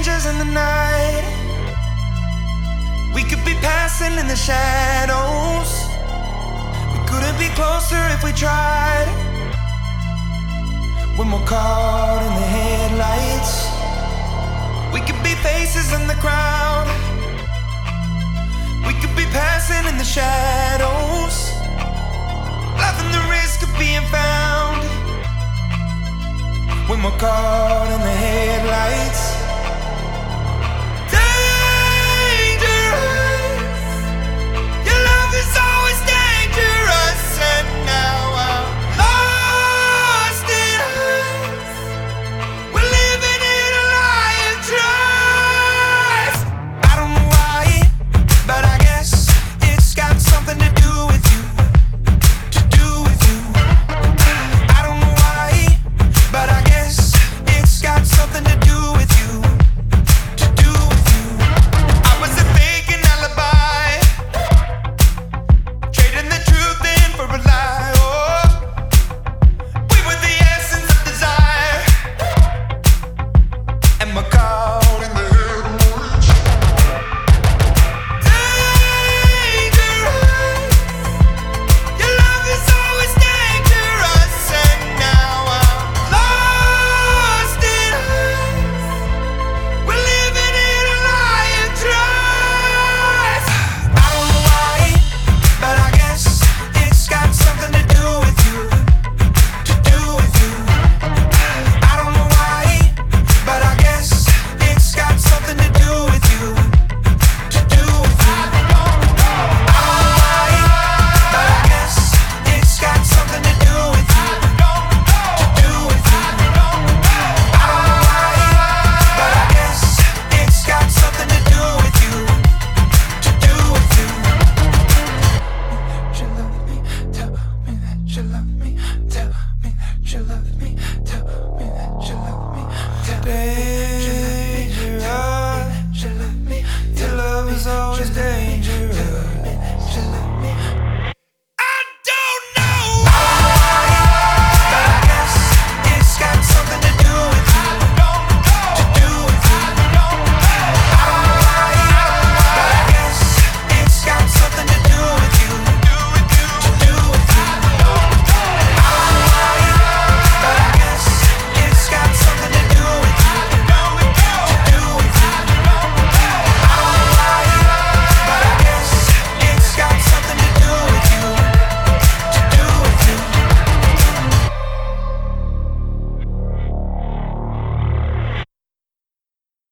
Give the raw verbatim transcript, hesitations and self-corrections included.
strangers in the night. We could be passing in the shadows. We couldn't be closer if we tried. When we're caught in the headlights, we could be faces in the crowd. We could be passing in the shadows, laughing the risk of being found. When we're caught